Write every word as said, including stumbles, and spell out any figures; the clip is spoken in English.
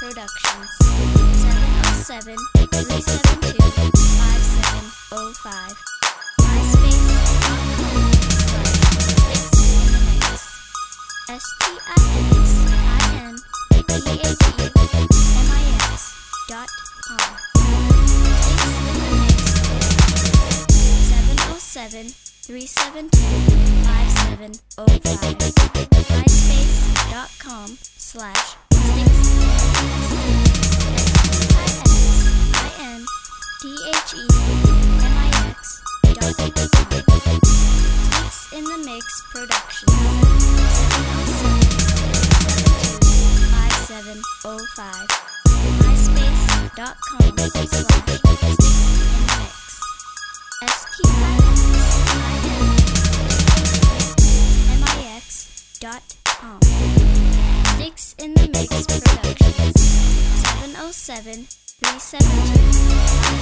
Productions. seven oh seven, three seven two, five seven oh five. MySpace dot com seven three seven two five seven oh five. MySpace dot com slash sticks I N T H E M I X dot com. Sticks in the Mix Productions. five seven oh five. MySpace dot com slash sticks in the mix. S T I M I X dot com. Sticks in the Mix Productions. seven oh seven, three seven two,